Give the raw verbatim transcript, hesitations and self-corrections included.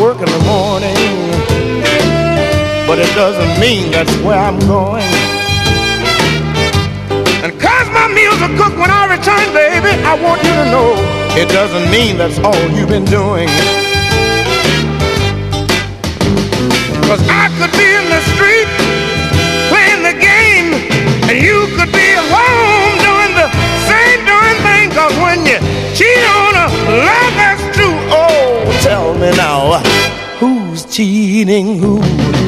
work in the morning, but it doesn't mean that's where I'm going. And cause my meals are cooked when I return, baby, I want you to know it doesn't mean that's all you've been doing. Cause I could be in the street playing the game, and you could be at home doing the same darn thing. Cause when you cheat on a love that's true, oh, tell me now, who's cheating who?